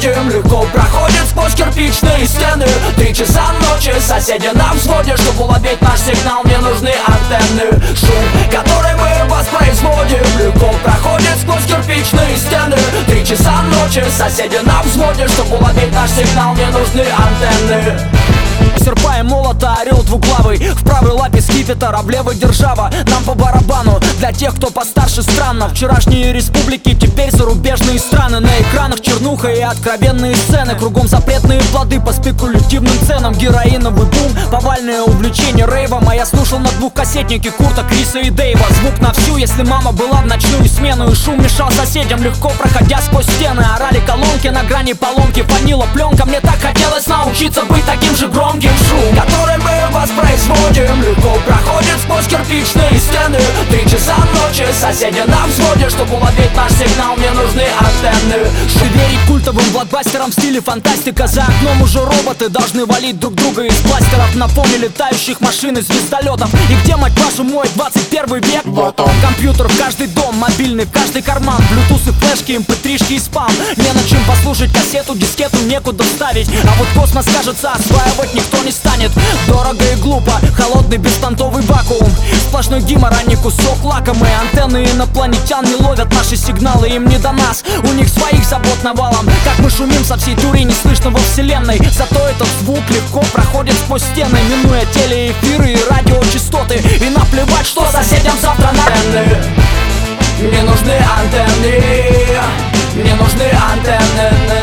воспроизводим. Легко проходит сквозь кирпичные стены. 3 часа ночи, соседи на взводе. Чтобы уловить наш сигнал, мне нужны антенны. Шум, который мы воспроизводим, легко проходит сквозь кирпичные стены. 3 часа ночи, соседи на взводе. Чтобы уловить наш сигнал, мне нужны антенны. Серпа и молота, орел двуглавый. В правой лапе скипетр, а в левой держава. Нам по барабану, для тех, кто постарше, странно. Вчерашние республики, теперь зарубежные страны. На экранах чернуха и откровенные сцены. Кругом запретные плоды по спекулятивным ценам. Героиновый бум, повальное увлечение рейвом. А я слушал на двухкассетнике Курта, Криса и Дэйва. Звук на всю, если мама была в ночную смену. И шум мешал соседям, легко проходя сквозь стены. Орали колонки на грани поломки, фанила пленка. Мне так хотелось научиться быть таким же громким. Шум, который мы воспроизводим, легко проходит сквозь кирпичные стены. 3 часа ночи, соседи на взводе. Чтобы уловить наш сигнал, мне нужны антенны. Шум. Верить культовым блокбастерам в стиле фантастика. За окном уже роботы должны валить друг друга из бластеров. На фоне летающих машин и звездолетов. И где, мать вашу, мой 21 век? Вот он. Компьютер в каждый дом, мобильный в каждый карман. Блютусы, флешки, mp3-шки и спам. Не на чем послушать кассету, дискету некуда вставить. А вот космос, кажется, осваивать никто не станет. Дорого и глупо, холодный беспонтовый вакуум. Сплошной гимор, а не кусок лакомый. Антенны инопланетян не ловят наши сигналы, им не до нас. У них своих забот навалом. Как мы шумим со всей дури, не слышно во вселенной. Зато этот звук легко проходит сквозь стены, минуя телеэфиры и радиочастоты. И наплевать, что соседям завтра на антенны. Мне нужны антенны. Мне нужны антенны.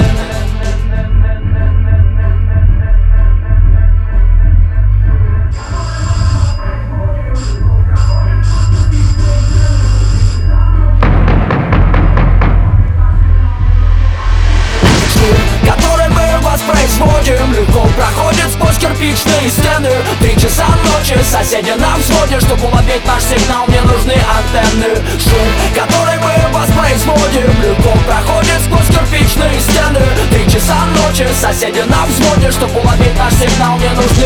Воспроизводим, легко проходит сквозь кирпичные стены. 3 часа ночи, соседи на взводе. Чтобы уловить наш сигнал, мне нужны антенны. Шум, который мы воспроизводим, легко проходит сквозь кирпичные стены. 3 часа ночи, соседи на взводе. Чтобы уловить наш сигнал, мне нужны